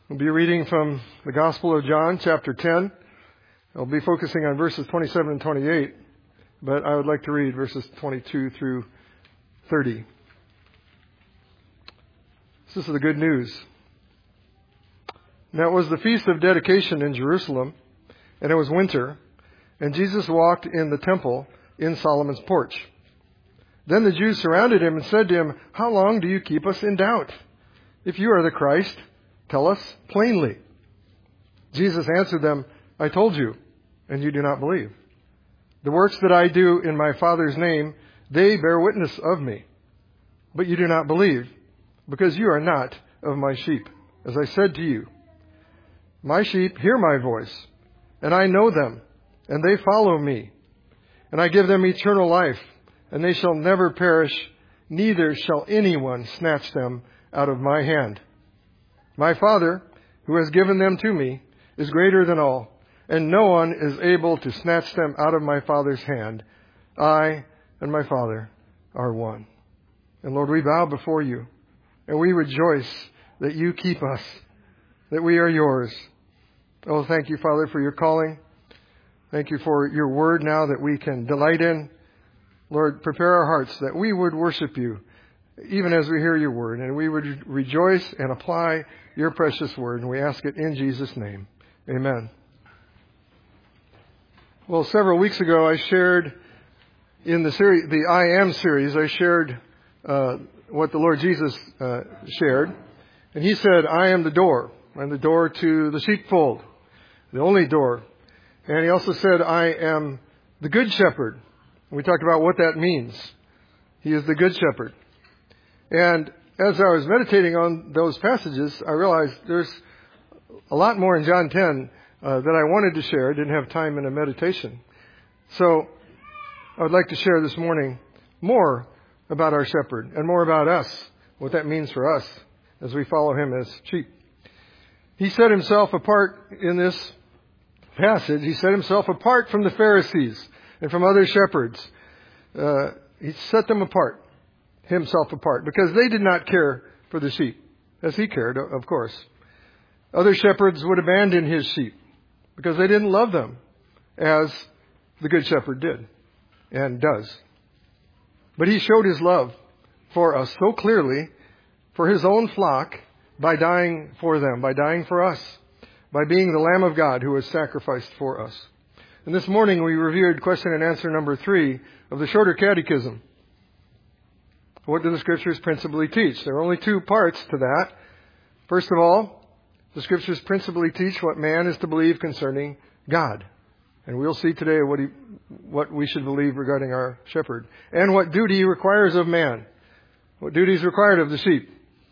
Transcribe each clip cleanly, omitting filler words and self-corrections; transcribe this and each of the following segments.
We'll be reading from the Gospel of John, chapter 10. I'll be focusing on verses 27 and 28, but I would like to read verses 22 through 30. This is the good news. Now it was the Feast of Dedication in Jerusalem, and it was winter, and Jesus walked in the temple in Solomon's porch. Then the Jews surrounded him and said to him, "How long do you keep us in doubt? If you are the Christ, tell us plainly." Jesus answered them, "I told you, and you do not believe. The works that I do in my Father's name, they bear witness of me. But you do not believe, because you are not of my sheep, as I said to you. My sheep hear my voice, and I know them, and they follow me. And I give them eternal life, and they shall never perish, neither shall anyone snatch them out of my hand. My Father, who has given them to me, is greater than all, and no one is able to snatch them out of my Father's hand. I and my Father are one." And Lord, we bow before you, and we rejoice that you keep us, that we are yours. Oh, thank you, Father, for your calling. Thank you for your word now that we can delight in. Lord, prepare our hearts that we would worship you, even as we hear your word, and we would rejoice and apply your precious word, and we ask it in Jesus' name. Amen. Well, several weeks ago, I shared in the series, the I Am series, I shared what the Lord Jesus shared, and he said, "I am the door. I'm the door to the sheepfold, the only door." And he also said, "I am the good shepherd." And we talked about what that means. He is the good shepherd. And as I was meditating on those passages, I realized there's a lot more in John 10 that I wanted to share. I didn't have time in a meditation. So I would like to share this morning more about our shepherd and more about us, what that means for us as we follow him as sheep. He set himself apart in this passage. He set himself apart from the Pharisees and from other shepherds. He set them apart. Himself apart, because they did not care for the sheep, as he cared, of course. Other shepherds would abandon his sheep, because they didn't love them, as the good shepherd did, and does. But he showed his love for us so clearly, for his own flock, by dying for them, by dying for us, by being the Lamb of God who was sacrificed for us. And this morning we reviewed question and answer number 3 of the Shorter Catechism. What do the Scriptures principally teach? There are only 2 parts to that. First of all, the Scriptures principally teach what man is to believe concerning God. And we'll see today what we should believe regarding our shepherd. And what duty he requires of man. What duty is required of the sheep.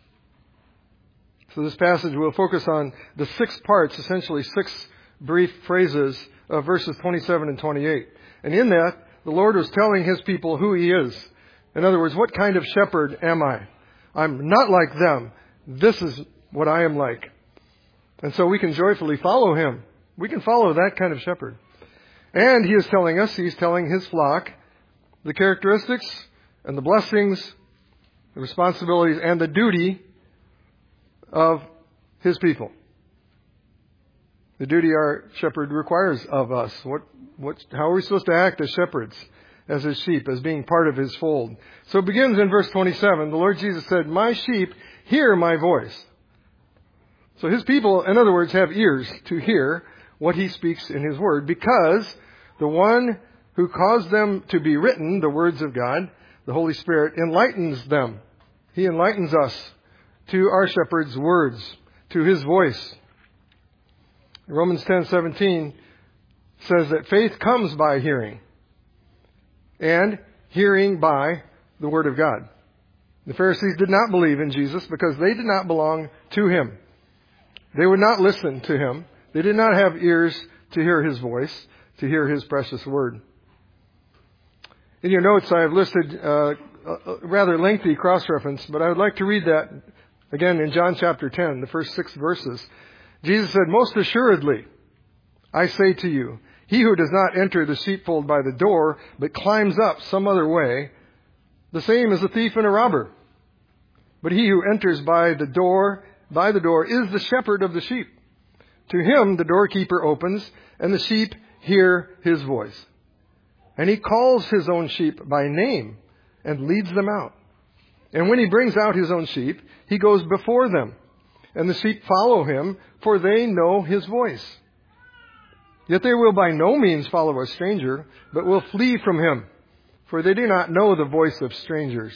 So this passage will focus on the 6 parts, essentially 6 brief phrases of verses 27 and 28. And in that, the Lord was telling his people who he is. In other words, what kind of shepherd am I? I'm not like them. This is what I am like. And so we can joyfully follow him. We can follow that kind of shepherd. And he is telling us, he's telling his flock, the characteristics and the blessings, the responsibilities and the duty of his people. The duty our shepherd requires of us. How are we supposed to act as shepherds? As his sheep, as being part of his fold. So it begins in verse 27. The Lord Jesus said, "My sheep hear my voice." So his people, in other words, have ears to hear what he speaks in his word, because the one who caused them to be written, the words of God, the Holy Spirit, enlightens them. He enlightens us to our shepherd's words, to his voice. Romans 10:17 says that faith comes by hearing, and hearing by the Word of God. The Pharisees did not believe in Jesus because they did not belong to him. They would not listen to him. They did not have ears to hear his voice, to hear his precious word. In your notes, I have listed a rather lengthy cross-reference, but I would like to read that again in John chapter 10, the first 6 verses. Jesus said, "Most assuredly, I say to you, he who does not enter the sheepfold by the door, but climbs up some other way, the same is a thief and a robber. But he who enters by the door by the door is the shepherd of the sheep. To him the doorkeeper opens, and the sheep hear his voice. And he calls his own sheep by name and leads them out. And when he brings out his own sheep, he goes before them. And the sheep follow him, for they know his voice. Yet they will by no means follow a stranger, but will flee from him, for they do not know the voice of strangers.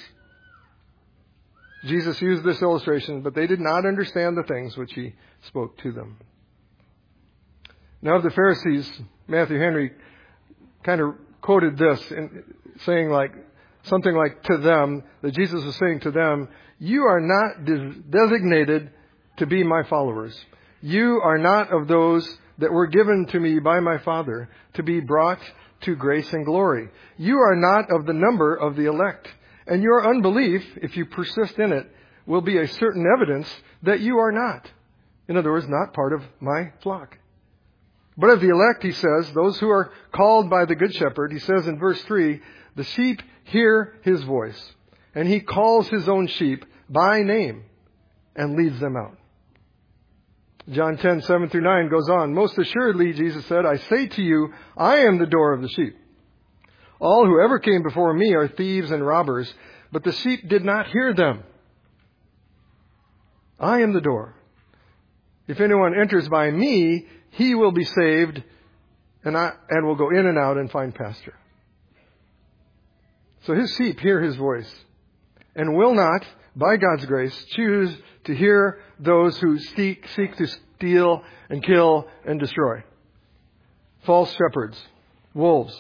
Jesus used this illustration, but they did not understand the things which he spoke to them. Now of the Pharisees, Matthew Henry kind of quoted this, saying something like to them, that Jesus was saying to them, you are not designated to be my followers. You are not of those that were given to me by my Father to be brought to grace and glory. You are not of the number of the elect. And your unbelief, if you persist in it, will be a certain evidence that you are not. In other words, not part of my flock. But of the elect, he says, those who are called by the Good Shepherd, he says in verse 3, the sheep hear his voice, and he calls his own sheep by name and leads them out. John 10:7-9 goes on, most assuredly, Jesus said, I say to you, I am the door of the sheep. All who ever came before me are thieves and robbers, but the sheep did not hear them. I am the door. If anyone enters by me, he will be saved and will go in and out and find pasture. So his sheep hear his voice and will not, by God's grace, choose to hear those who seek to steal and kill and destroy. False shepherds, wolves.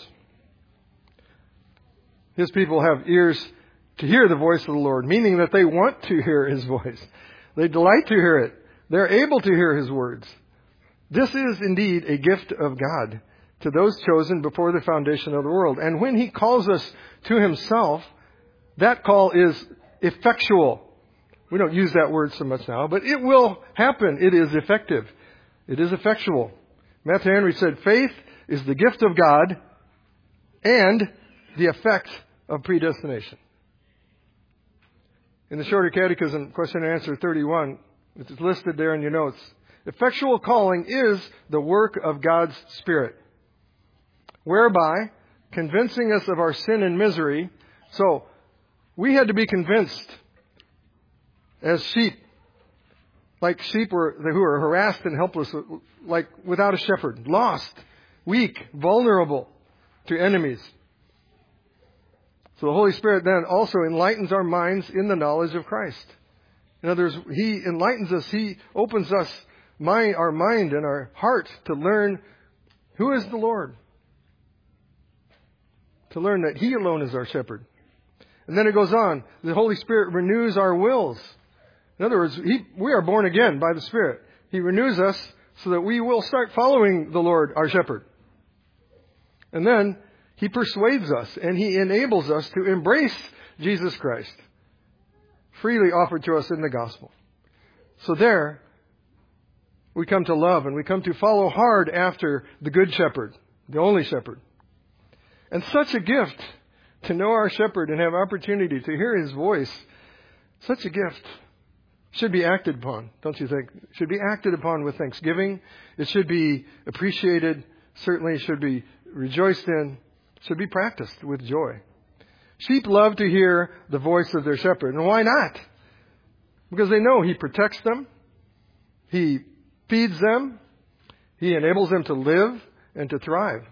His people have ears to hear the voice of the Lord, meaning that they want to hear his voice. They delight to hear it. They're able to hear his words. This is indeed a gift of God to those chosen before the foundation of the world. And when he calls us to himself, that call is effectual. We don't use that word so much now, but it will happen. It is effective. It is effectual. Matthew Henry said, faith is the gift of God and the effect of predestination. In the Shorter Catechism, question and answer 31, it is listed there in your notes. Effectual calling is the work of God's Spirit, whereby convincing us of our sin and misery. So, we had to be convinced as sheep, like sheep who are harassed and helpless, like without a shepherd, lost, weak, vulnerable to enemies. So the Holy Spirit then also enlightens our minds in the knowledge of Christ. In other words, he enlightens us, he opens us, our mind and our heart to learn who is the Lord. To learn that he alone is our shepherd. And then it goes on, the Holy Spirit renews our wills. In other words, we are born again by the Spirit. He renews us so that we will start following the Lord, our shepherd. And then he persuades us and he enables us to embrace Jesus Christ, freely offered to us in the gospel. So there, we come to love and we come to follow hard after the Good Shepherd, the only shepherd. And such a gift to know our shepherd and have opportunity to hear his voice, such a gift should be acted upon, don't you think? It should be acted upon with thanksgiving. It should be appreciated. Certainly should be rejoiced in. Should be practiced with joy. Sheep love to hear the voice of their shepherd. And why not? Because they know he protects them. He feeds them. He enables them to live and to thrive.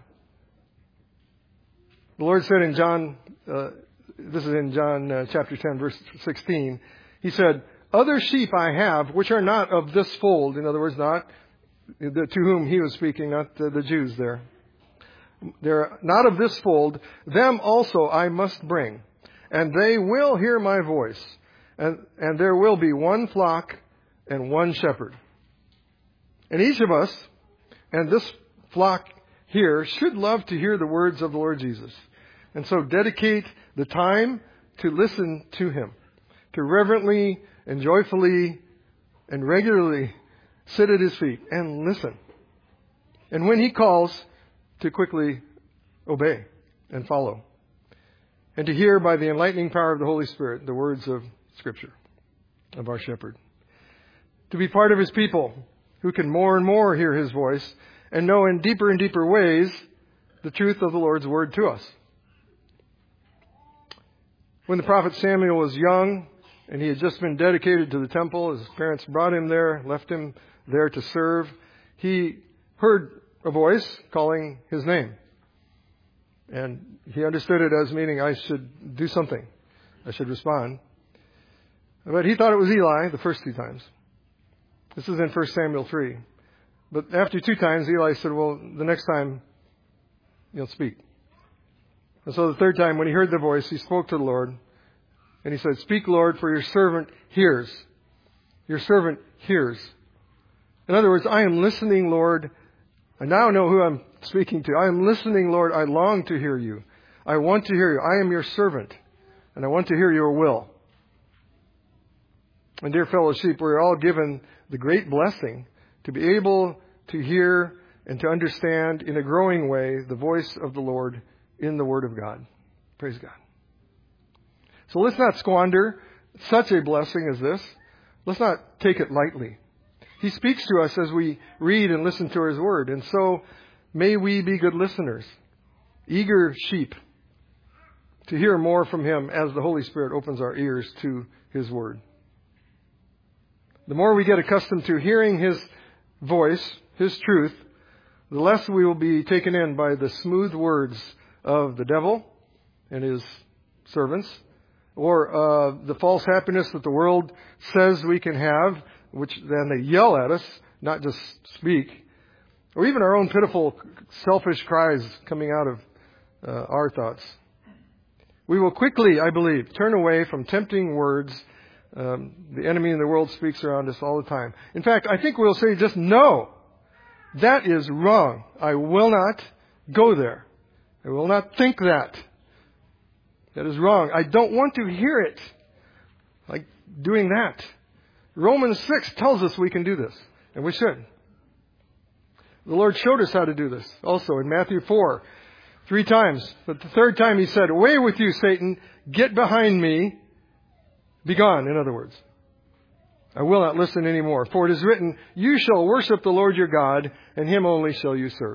The Lord said in John, this is in John chapter 10, verse 16. He said, other sheep I have, which are not of this fold. In other words, not to whom he was speaking, not the Jews there. They're not of this fold. Them also I must bring. And they will hear my voice. And there will be one flock and one shepherd. And each of us, and this flock here, should love to hear the words of the Lord Jesus. And so dedicate the time to listen to him. To reverently and joyfully and regularly sit at his feet and listen. And when he calls, to quickly obey and follow. And to hear by the enlightening power of the Holy Spirit the words of Scripture, of our shepherd. to be part of His people who can more and more hear His voice and know in deeper and deeper ways the truth of the Lord's Word to us. When the prophet Samuel was young and he had just been dedicated to the temple, his parents brought him there, left him there to serve, he heard a voice calling his name. And he understood it as meaning, I should do something. I should respond. But he thought it was Eli the first 2 times. This is in 1 Samuel 3. But after 2 times, Eli said, well, the next time you'll speak. And so the 3rd time, when he heard the voice, he spoke to the Lord. And he said, speak, Lord, for your servant hears. Your servant hears. In other words, I am listening, Lord. I now know who I'm speaking to. I am listening, Lord. I long to hear you. I want to hear you. I am your servant. And I want to hear your will. And dear fellow sheep, we're all given the great blessing to be able to hear and to understand in a growing way the voice of the Lord in the Word of God. Praise God. So let's not squander such a blessing as this. Let's not take it lightly. He speaks to us as we read and listen to His Word. And so may we be good listeners, eager sheep, to hear more from Him as the Holy Spirit opens our ears to His Word. The more we get accustomed to hearing His voice, His truth, the less we will be taken in by the smooth words of the devil and his servants, or the false happiness that the world says we can have, which then they yell at us, not just speak, or even our own pitiful, selfish cries coming out of our thoughts. We will quickly, I believe, turn away from tempting words. The enemy in the world speaks around us all the time. In fact, I think we'll say just no. That is wrong. I will not go there. I will not think that. That is wrong. I don't want to hear it. Like doing that. Romans 6 tells us we can do this. And we should. The Lord showed us how to do this. Also in Matthew 4. 3 times. But the 3rd time He said, away with you, Satan. Get behind me. Be gone, in other words. I will not listen anymore. For it is written, you shall worship the Lord your God, and Him only shall you serve.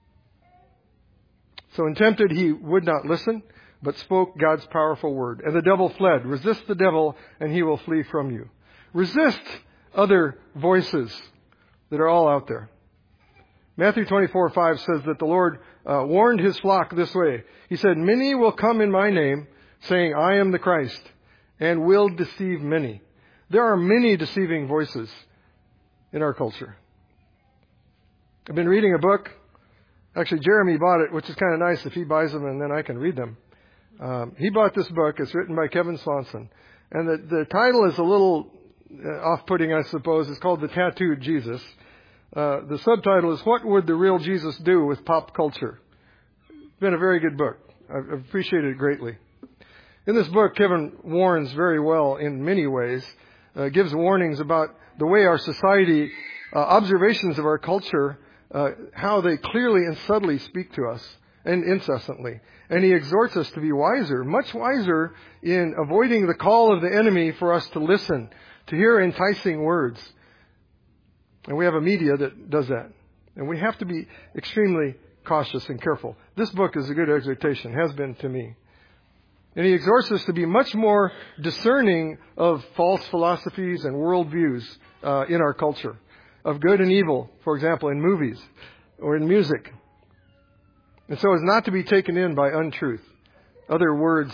So when tempted, he would not listen, but spoke God's powerful word. And the devil fled. Resist the devil, and he will flee from you. Resist other voices that are all out there. Matthew 24:5 says that the Lord warned His flock this way. He said, many will come in my name, saying, I am the Christ, and will deceive many. There are many deceiving voices in our culture. I've been reading a book. Actually, Jeremy bought it, which is kind of nice if he buys them and then I can read them. He bought this book. It's written by Kevin Swanson. And the title is a little off-putting, I suppose. It's called The Tattooed Jesus. The subtitle is, What Would the Real Jesus Do with Pop Culture? It's been a very good book. I've appreciated it greatly. In this book, Kevin warns very well in many ways, gives warnings about the way our society, observations of our culture, how they clearly and subtly speak to us and incessantly. And he exhorts us to be wiser, much wiser in avoiding the call of the enemy for us to listen, to hear enticing words. And we have a media that does that. And we have to be extremely cautious and careful. This book is a good exhortation, has been to me. And he exhorts us to be much more discerning of false philosophies and worldviews in our culture, of good and evil, for example, in movies or in music. And so as not to be taken in by untruth. In other words,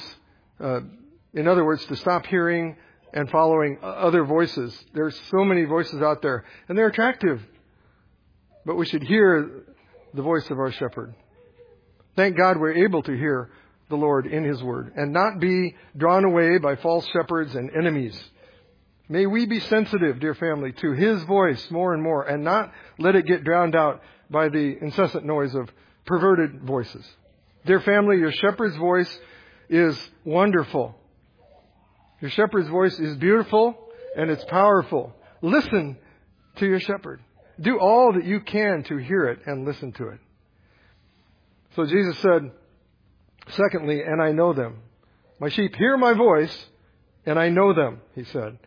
to stop hearing and following other voices. There's so many voices out there, and they're attractive. But we should hear the voice of our shepherd. Thank God we're able to hear the Lord in His Word and not be drawn away by false shepherds and enemies. May we be sensitive, dear family, to His voice more and more and not let it get drowned out by the incessant noise of perverted voices. Dear family, your shepherd's voice is wonderful. Your shepherd's voice is beautiful and it's powerful. Listen to your shepherd. Do all that you can to hear it and listen to it. So Jesus said, secondly, and I know them. My sheep hear my voice, and I know them, He said.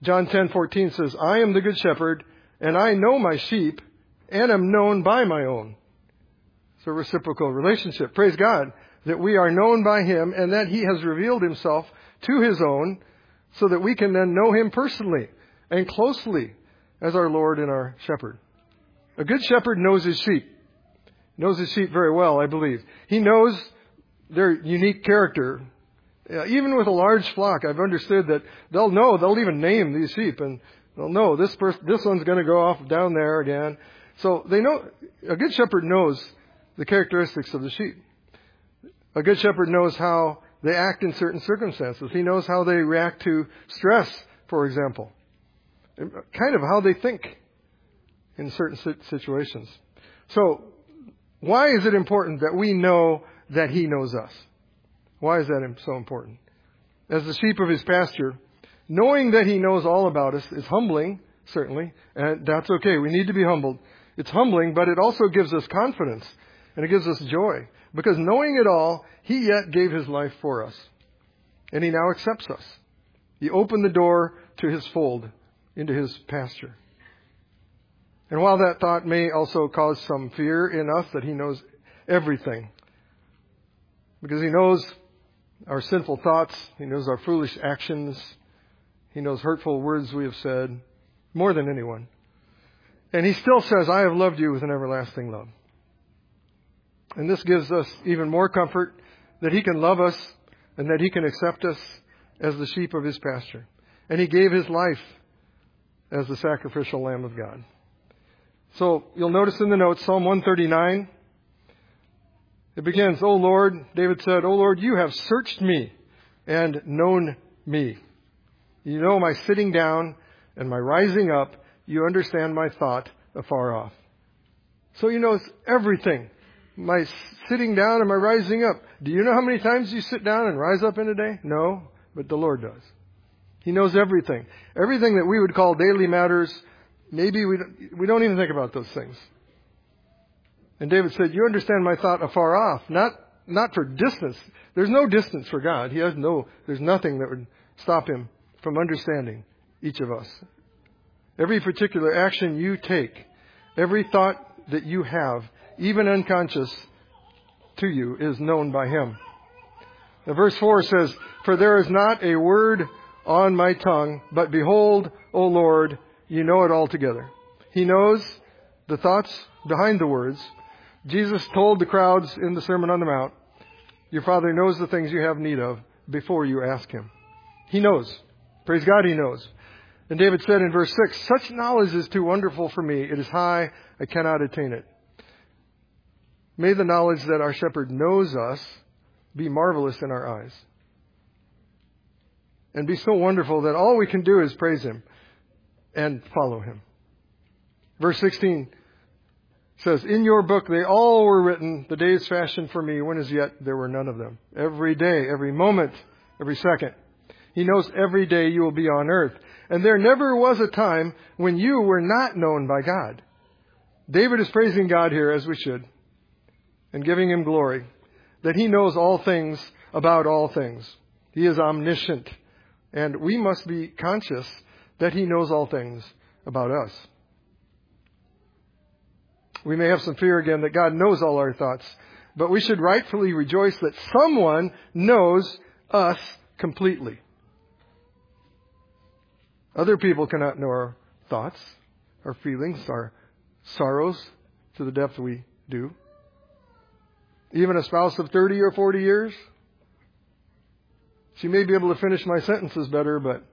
John 10:14 says, I am the good shepherd, and I know my sheep, and am known by my own. It's a reciprocal relationship. Praise God that we are known by Him, and that He has revealed Himself to His own, so that we can then know Him personally and closely as our Lord and our shepherd. A good shepherd knows his sheep. Knows his sheep very well, I believe. He knows their unique character. Even with a large flock, I've understood that they'll even name these sheep, and they'll know this one's going to go off down there again. So they know, a good shepherd knows the characteristics of the sheep. A good shepherd knows how they act in certain circumstances. He knows how they react to stress, for example. Kind of how they think in certain situations. So, why is it important that we know that He knows us? Why is that so important? As the sheep of His pasture, knowing that He knows all about us is humbling, certainly, and that's okay. We need to be humbled. It's humbling, but it also gives us confidence, and it gives us joy. Because knowing it all, He yet gave His life for us. And He now accepts us. He opened the door to His fold, into His pasture. And while that thought may also cause some fear in us that He knows everything, because He knows our sinful thoughts, He knows our foolish actions, He knows hurtful words we have said, more than anyone. And He still says, I have loved you with an everlasting love. And this gives us even more comfort that He can love us and that He can accept us as the sheep of His pasture. And He gave His life as the sacrificial Lamb of God. So you'll notice in the notes, Psalm 139, it begins, O Lord, David said, O Lord, you have searched me and known me. You know my sitting down and my rising up. You understand my thought afar off. So He knows everything. My sitting down and my rising up. Do you know how many times you sit down and rise up in a day? No, but the Lord does. He knows everything. Everything that we would call daily matters, maybe we don't even think about those things. And David said, you understand my thought afar off, not for distance. There's no distance for God. There's nothing that would stop Him from understanding each of us. Every particular action you take, every thought that you have, even unconscious to you, is known by Him. Now, verse 4 says, for there is not a word on my tongue, but behold, O Lord, you know it altogether. He knows the thoughts behind the words. Jesus told the crowds in the Sermon on the Mount, your Father knows the things you have need of before you ask Him. He knows. Praise God, He knows. And David said in verse 6, such knowledge is too wonderful for me. It is high, I cannot attain it. May the knowledge that our shepherd knows us be marvelous in our eyes. And be so wonderful that all we can do is praise Him and follow Him. Verse 16 says, in your book they all were written, the days fashioned for me, when as yet there were none of them. Every day, every moment, every second. He knows every day you will be on earth. And there never was a time when you were not known by God. David is praising God here, as we should, and giving Him glory, that He knows all things about all things. He is omniscient. And we must be conscious that He knows all things about us. We may have some fear again that God knows all our thoughts, but we should rightfully rejoice that someone knows us completely. Other people cannot know our thoughts, our feelings, our sorrows to the depth we do. Even a spouse of 30 or 40 years, she may be able to finish my sentences better, but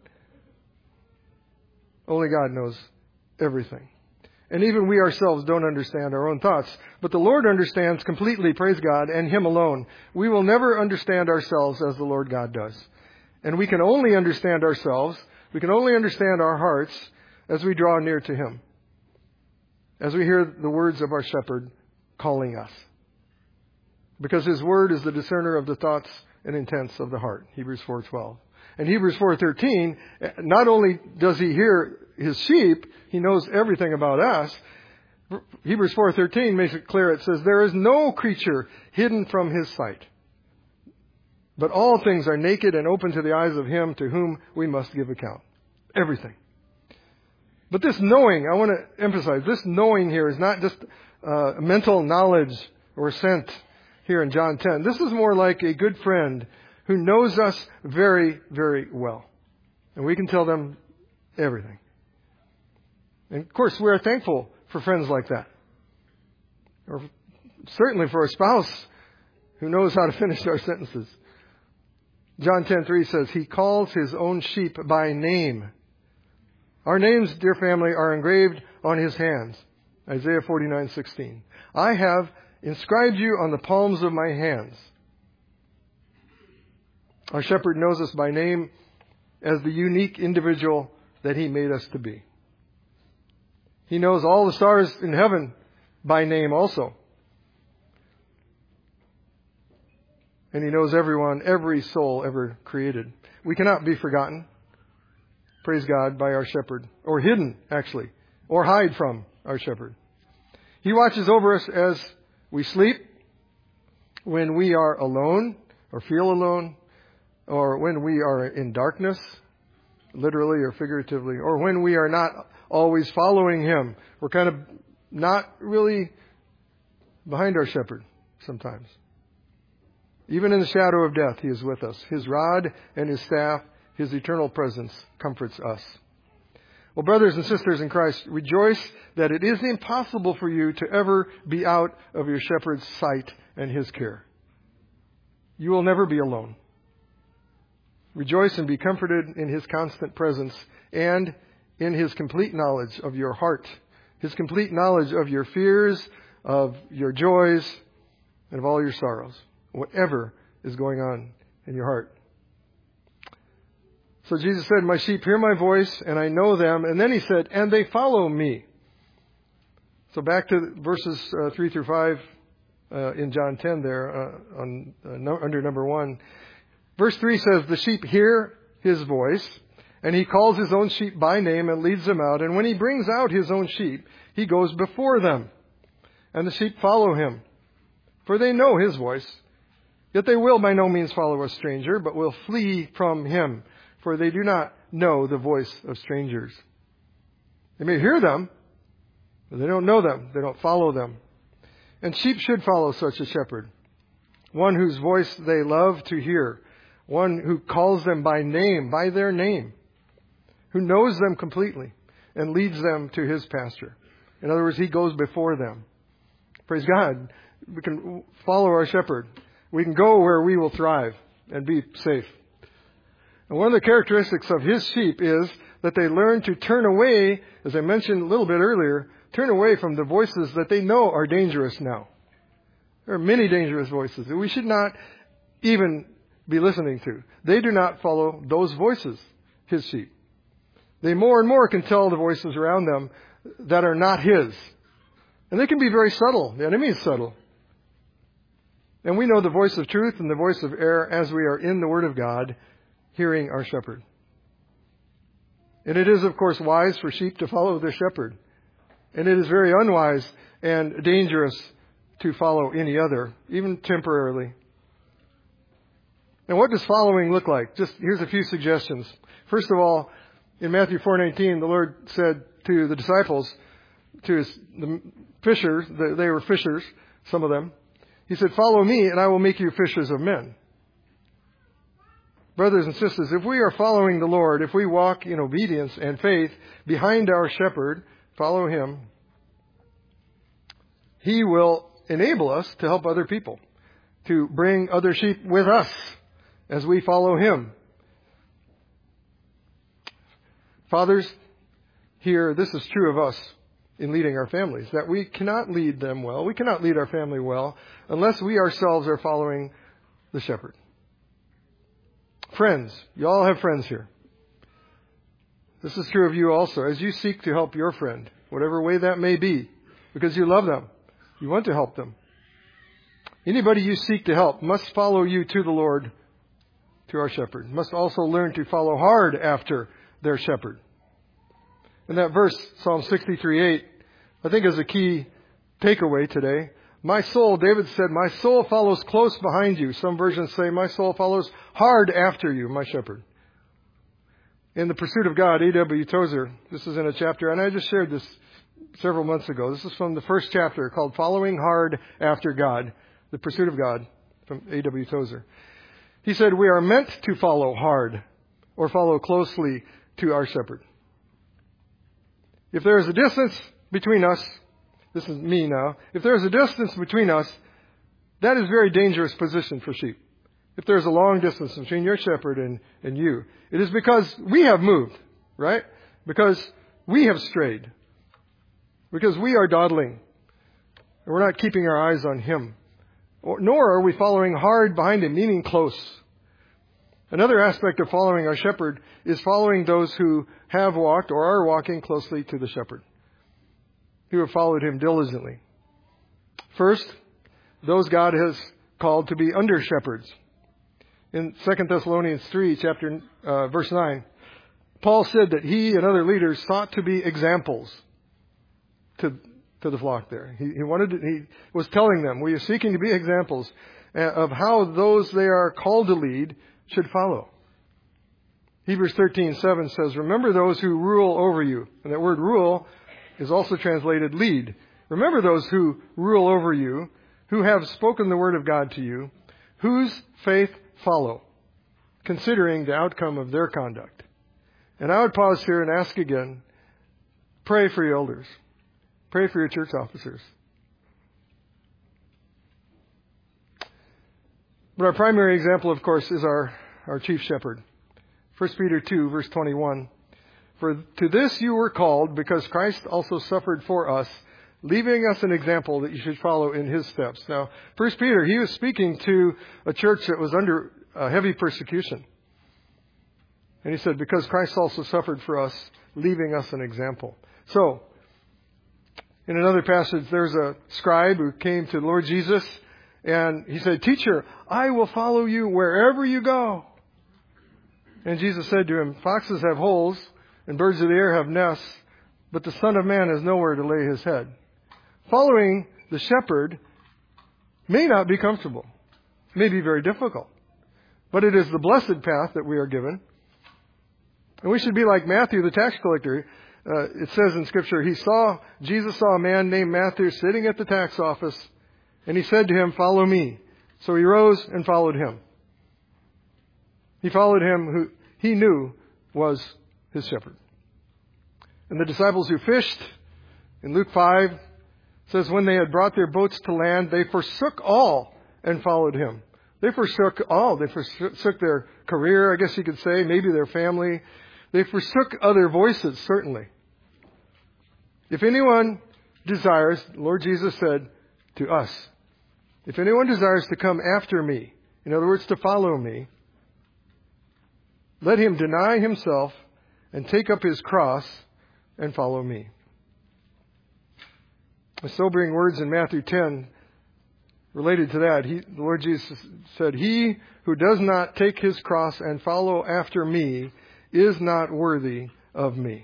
only God knows everything. And even we ourselves don't understand our own thoughts. But the Lord understands completely, praise God, and Him alone. We will never understand ourselves as the Lord God does. And we can only understand ourselves, we can only understand our hearts as we draw near to Him. As we hear the words of our shepherd calling us. Because His word is the discerner of the thoughts and intents of the heart. Hebrews 4:12. And Hebrews 4:13, not only does He hear His sheep, He knows everything about us. Hebrews 4:13 makes it clear. It says, there is no creature hidden from His sight, but all things are naked and open to the eyes of Him to whom we must give account. everything. But this knowing, I want to emphasize, this knowing here is not just mental knowledge or scent here in John 10. This is more like a good friend who knows us very, very well. And we can tell them everything. And of course, we are thankful for friends like that. Or certainly for a spouse who knows how to finish our sentences. John 10:3 says, He calls His own sheep by name. Our names, dear family, are engraved on His hands. Isaiah 49:16. I have inscribed you on the palms of my hands. Our shepherd knows us by name as the unique individual that He made us to be. He knows all the stars in heaven by name also. And He knows everyone, every soul ever created. We cannot be forgotten, praise God, by our shepherd. Or hidden, actually. Or hide from our shepherd. He watches over us as we sleep, when we are alone, or feel alone, or when we are in darkness, literally or figuratively, or when we are not always following Him. We're kind of not really behind our shepherd sometimes. Even in the shadow of death, He is with us. His rod and His staff, His eternal presence comforts us. Well, brothers and sisters in Christ, rejoice that it is impossible for you to ever be out of your shepherd's sight and His care. You will never be alone. Rejoice and be comforted in His constant presence and in His complete knowledge of your heart, His complete knowledge of your fears, of your joys, and of all your sorrows, whatever is going on in your heart. So Jesus said, My sheep hear my voice, and I know them. And then He said, and they follow me. So back to verses 3 through 5 in John 10 there, under number 1. Verse 3 says, the sheep hear His voice, and He calls His own sheep by name and leads them out. And when He brings out His own sheep, He goes before them. And the sheep follow Him, for they know His voice. Yet they will by no means follow a stranger, but will flee from him, for they do not know the voice of strangers. They may hear them, but they don't know them. They don't follow them. And sheep should follow such a shepherd, one whose voice they love to hear, one who calls them by name, by their name, who knows them completely and leads them to His pasture. In other words, He goes before them. Praise God. We can follow our shepherd. We can go where we will thrive and be safe. And one of the characteristics of His sheep is that they learn to turn away, as I mentioned a little bit earlier, turn away from the voices that they know are dangerous now. There are many dangerous voices that we should not even be listening to. They do not follow those voices, His sheep. They more and more can tell the voices around them that are not His. And they can be very subtle. The enemy is subtle. And we know the voice of truth and the voice of error as we are in the Word of God, hearing our shepherd. And it is, of course, wise for sheep to follow their shepherd. And it is very unwise and dangerous to follow any other, even temporarily. And what does following look like? Just here's a few suggestions. First of all, in Matthew 4:19, the Lord said to the disciples, to the fishers, they were fishers, some of them, He said, follow me and I will make you fishers of men. Brothers and sisters, if we are following the Lord, if we walk in obedience and faith behind our shepherd, follow Him, He will enable us to help other people, to bring other sheep with us as we follow Him. Fathers, here, this is true of us in leading our families, that we cannot lead them well, we cannot lead our family well, unless we ourselves are following the shepherd. Friends, you all have friends here. This is true of you also, as you seek to help your friend, whatever way that may be, because you love them, you want to help them. Anybody you seek to help must follow you to the Lord, to our shepherd, must also learn to follow hard after their shepherd. And that verse, Psalm 63:8, I think is a key takeaway today. My soul, David said, my soul follows close behind you. Some versions say, my soul follows hard after you, my shepherd. In The Pursuit of God, A.W. Tozer, this is in a chapter, and I just shared this several months ago. This is from the first chapter called Following Hard After God, The Pursuit of God, from A.W. Tozer. He said, we are meant to follow hard or follow closely to our shepherd. If there is a distance between us, this is me now, if there is a distance between us, that is a very dangerous position for sheep. If there's a long distance between your shepherd and you, it is because we have moved, right? Because we have strayed. Because we are dawdling. And we're not keeping our eyes on him. Nor are we following hard behind him, meaning close. Another aspect of following our shepherd is following those who have walked or are walking closely to the shepherd, who have followed him diligently. First, those God has called to be under shepherds. In 2 Thessalonians 3, verse 9, Paul said that he and other leaders sought to be examples to the flock there. He was telling them, we are seeking to be examples of how those they are called to lead should follow. Hebrews 13:7 says, remember those who rule over you. And that word rule is also translated lead. Remember those who rule over you, who have spoken the word of God to you, whose faith follow, considering the outcome of their conduct. And I would pause here and ask again, pray for your elders. Pray for your church officers. But our primary example, of course, is our chief shepherd. 1 Peter 2, verse 21. For to this you were called, because Christ also suffered for us, leaving us an example that you should follow in his steps. Now, 1 Peter, he was speaking to a church that was under heavy persecution. And he said, because Christ also suffered for us, leaving us an example. So, in another passage, there's a scribe who came to the Lord Jesus, and he said, Teacher, I will follow you wherever you go. And Jesus said to him, foxes have holes, and birds of the air have nests, but the Son of Man has nowhere to lay his head. Following the shepherd may not be comfortable, may be very difficult, but it is the blessed path that we are given. And we should be like Matthew, the tax collector. It says in Scripture, Jesus saw a man named Matthew sitting at the tax office, and he said to him, follow me. So he rose and followed him. He followed him who he knew was his shepherd. And the disciples who fished, in Luke 5, says when they had brought their boats to land, they forsook all and followed him. They forsook all. They forsook their career, I guess you could say, maybe their family. They forsook other voices, certainly. If anyone desires, the Lord Jesus said to us, if anyone desires to come after me, in other words, to follow me, let him deny himself and take up his cross and follow me. The sobering words in Matthew 10 related to that. The Lord Jesus said, he who does not take his cross and follow after me is not worthy of me.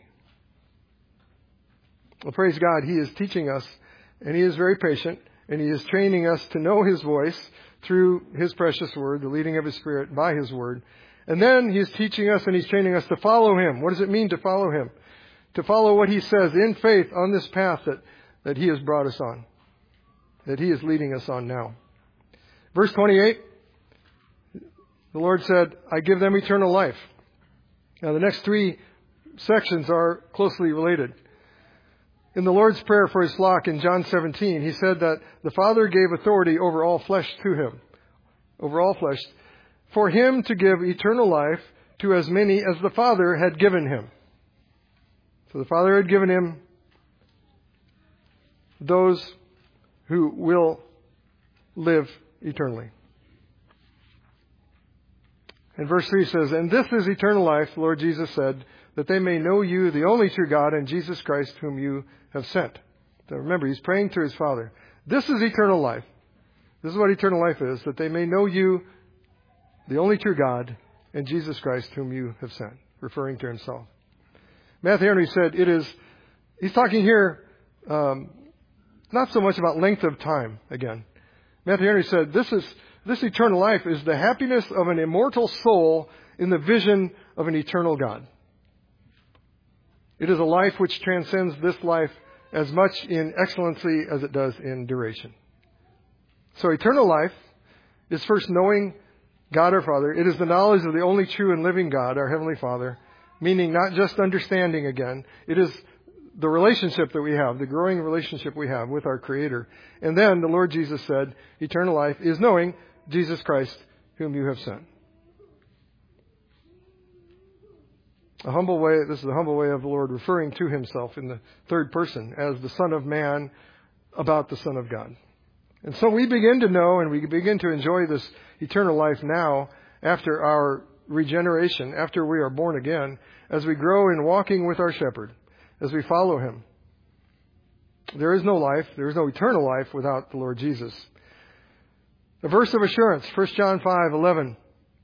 Well, praise God, he is teaching us, and he is very patient, and he is training us to know his voice through his precious word, the leading of his Spirit by his word. And then he's teaching us and he's training us to follow him. What does it mean to follow him? To follow what he says in faith on this path that he has brought us on, that he is leading us on now. Verse 28, the Lord said, I give them eternal life. Now the next three sections are closely related. In the Lord's Prayer for his flock in John 17, he said that the Father gave authority over all flesh to him, over all flesh, for him to give eternal life to as many as the Father had given him. So the Father had given him those who will live eternally. And verse 3 says, and this is eternal life, the Lord Jesus said, that they may know you, the only true God, and Jesus Christ, whom you have sent. So remember, he's praying to his Father. This is eternal life. This is what eternal life is, that they may know you, the only true God, and Jesus Christ, whom you have sent, referring to himself. Matthew Henry said he's talking here not so much about length of time, again. Matthew Henry said, this eternal life is the happiness of an immortal soul in the vision of an eternal God. It is a life which transcends this life as much in excellency as it does in duration. So eternal life is first knowing God our Father. It is the knowledge of the only true and living God, our Heavenly Father, meaning not just understanding again. It is the relationship that we have, the growing relationship we have with our Creator. And then the Lord Jesus said, eternal life is knowing Jesus Christ, whom you have sent. This is the humble way of the Lord referring to himself in the third person as the Son of Man about the Son of God. And so we begin to know and we begin to enjoy this eternal life now after our regeneration, after we are born again, as we grow in walking with our shepherd, as we follow him. There is no life, there is no eternal life without the Lord Jesus. A verse of assurance, 1 John 5:11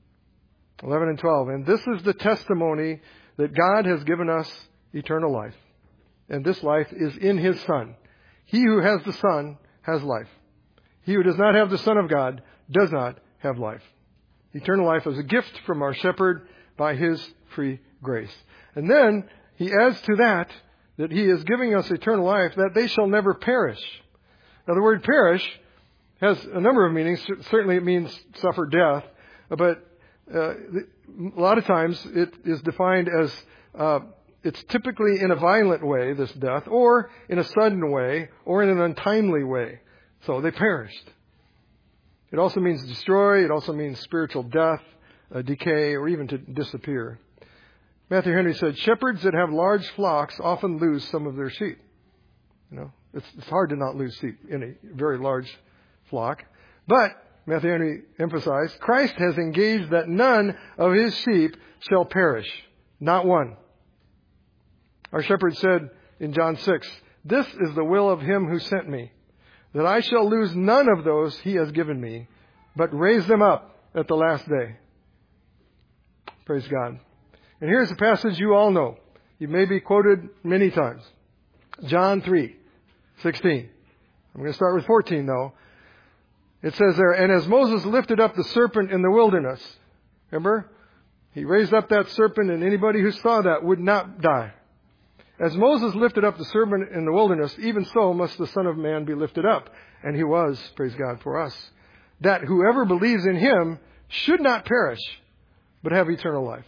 and 12. And this is the testimony that God has given us eternal life. And this life is in his Son. He who has the Son has life. He who does not have the Son of God does not have life. Eternal life is a gift from our shepherd by his free grace. And then he adds to that he is giving us eternal life, that they shall never perish. Now the word perish has a number of meanings. Certainly it means suffer death. But a lot of times it is defined as it's typically in a violent way, this death, or in a sudden way, or in an untimely way. So they perished. It also means destroy. It also means spiritual death, decay, or even to disappear. Matthew Henry said, shepherds that have large flocks often lose some of their sheep. You know, it's hard to not lose sheep in a very large flock. But, Matthew Henry emphasized, Christ has engaged that none of his sheep shall perish. Not one. Our shepherd said in John 6, this is the will of him who sent me, that I shall lose none of those he has given me, but raise them up at the last day. Praise God. And here's a passage you all know. It may be quoted many times. John 3:16. I'm going to start with 14 though. It says there, and as Moses lifted up the serpent in the wilderness, remember? He raised up that serpent and anybody who saw that would not die. As Moses lifted up the serpent in the wilderness, even so must the Son of Man be lifted up. And he was, praise God, for us. That whoever believes in him should not perish, but have eternal life.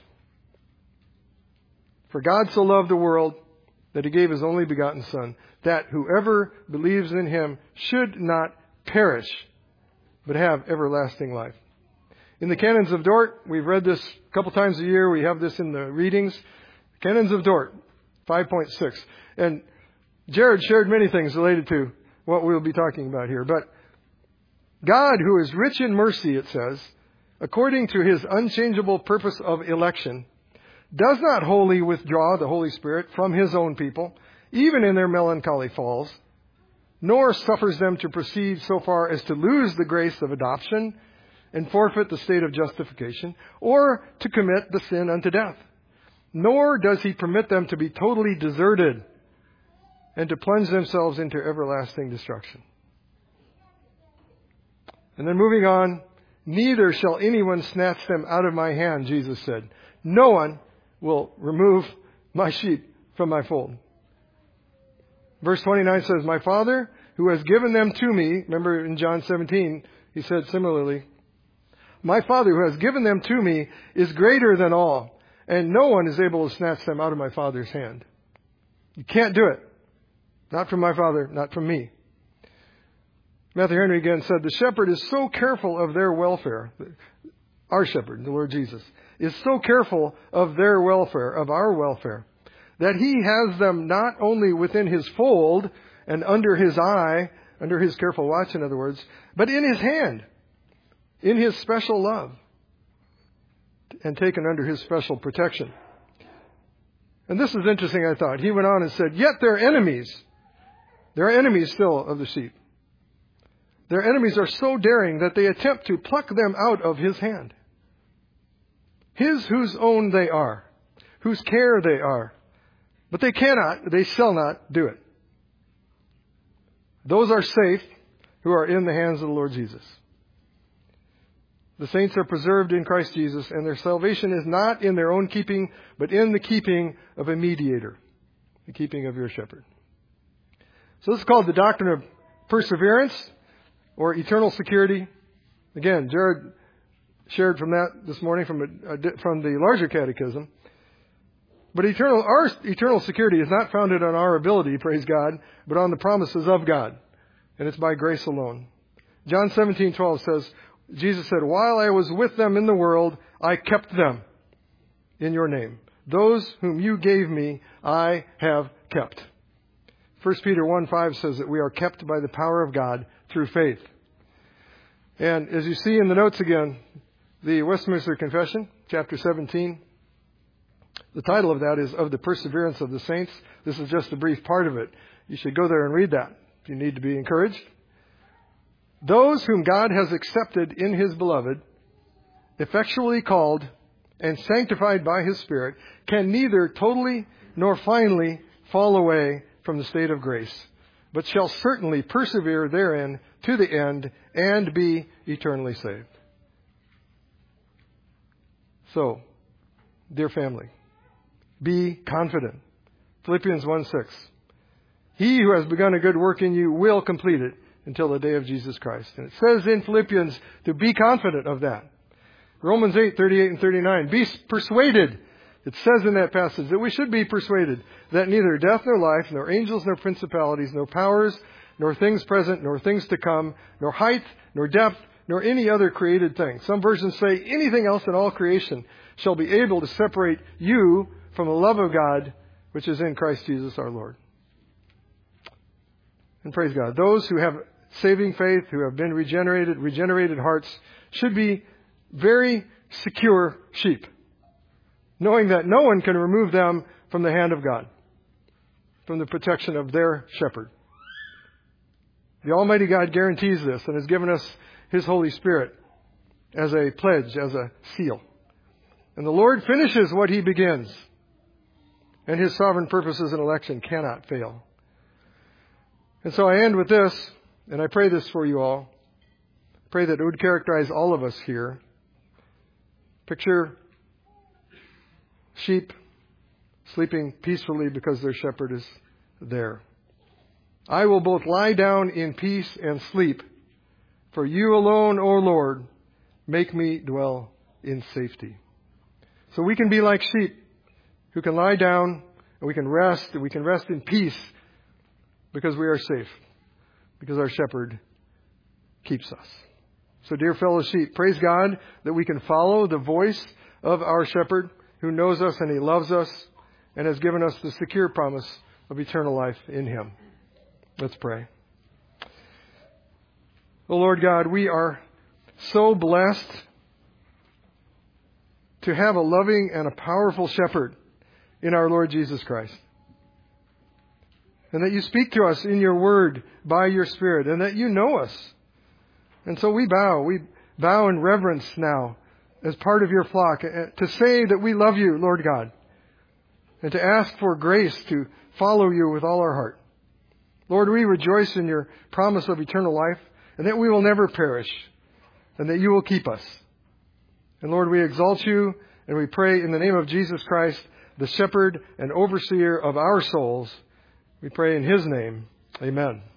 For God so loved the world that he gave his only begotten Son, that whoever believes in him should not perish, but have everlasting life. In the Canons of Dort, we've read this a couple times a year. We have this in the readings. Canons of Dort, 5.6. And Jared shared many things related to what we'll be talking about here. But God, who is rich in mercy, it says, according to his unchangeable purpose of election, does not wholly withdraw the Holy Spirit from his own people, even in their melancholy falls, nor suffers them to proceed so far as to lose the grace of adoption and forfeit the state of justification, or to commit the sin unto death. Nor does he permit them to be totally deserted and to plunge themselves into everlasting destruction. And then moving on, neither shall anyone snatch them out of my hand, Jesus said. No one will remove my sheep from my fold. Verse 29 says, my Father, who has given them to me, remember in John 17, he said similarly, my Father who has given them to me is greater than all, and no one is able to snatch them out of my Father's hand. You can't do it. Not from my Father, not from me. Matthew Henry again said, the shepherd is so careful of their welfare. Our shepherd, the Lord Jesus, is so careful of their welfare, of our welfare, that he has them not only within his fold and under his eye, under his careful watch, in other words, but in his hand, in his special love, and taken under his special protection. And this is interesting, I thought. He went on and said, yet their enemies, there are enemies still of the sheep. Their enemies are so daring that they attempt to pluck them out of his hand. His whose own they are, whose care they are. But they cannot, they shall not do it. Those are safe who are in the hands of the Lord Jesus. The saints are preserved in Christ Jesus, and their salvation is not in their own keeping, but in the keeping of a mediator. the keeping of your shepherd. So this is called the doctrine of perseverance or eternal security. Again, Jared shared from that this morning from the larger catechism. But our eternal security is not founded on our ability, praise God, but on the promises of God. And it's by grace alone. John 17:12 says, Jesus said, while I was with them in the world, I kept them in your name. Those whom you gave me, I have kept. 1 Peter 1:5 says that we are kept by the power of God through faith. And as you see in the notes again, the Westminster Confession, chapter 17, the title of that is Of the Perseverance of the Saints. This is just a brief part of it. You should go there and read that if you need to be encouraged. Those whom God has accepted in His beloved, effectually called and sanctified by His Spirit, can neither totally nor finally fall away from the state of grace, but shall certainly persevere therein to the end and be eternally saved. So, dear family, be confident. Philippians 1:6. He who has begun a good work in you will complete it until the day of Jesus Christ. And it says in Philippians to be confident of that. Romans 8:38 and 39. Be persuaded. It says in that passage that we should be persuaded that neither death nor life, nor angels nor principalities, nor powers, nor things present, nor things to come, nor height, nor depth, nor any other created thing. Some versions say anything else in all creation shall be able to separate you from the love of God, which is in Christ Jesus our Lord. And praise God. Those who have saving faith, who have been regenerated hearts, should be very secure sheep, knowing that no one can remove them from the hand of God, from the protection of their shepherd. The Almighty God guarantees this and has given us His Holy Spirit as a pledge, as a seal. And the Lord finishes what He begins. And His sovereign purposes and election cannot fail. And so I end with this, and I pray this for you all. I pray that it would characterize all of us here. Picture sheep sleeping peacefully because their shepherd is there. I will both lie down in peace and sleep, for you alone, O Lord, make me dwell in safety. So we can be like sheep who can lie down and we can rest in peace because we are safe, because our shepherd keeps us. So dear fellow sheep, praise God that we can follow the voice of our shepherd who knows us and He loves us and has given us the secure promise of eternal life in Him. Let's pray. Oh Lord God, we are so blessed to have a loving and a powerful shepherd in our Lord Jesus Christ. And that you speak to us in your word by your Spirit, and that you know us. And so we bow in reverence now as part of your flock to say that we love you, Lord God, and to ask for grace to follow you with all our heart. Lord, we rejoice in your promise of eternal life, and that we will never perish, and that you will keep us. And Lord, we exalt you, and we pray in the name of Jesus Christ, the shepherd and overseer of our souls. We pray in His name. Amen.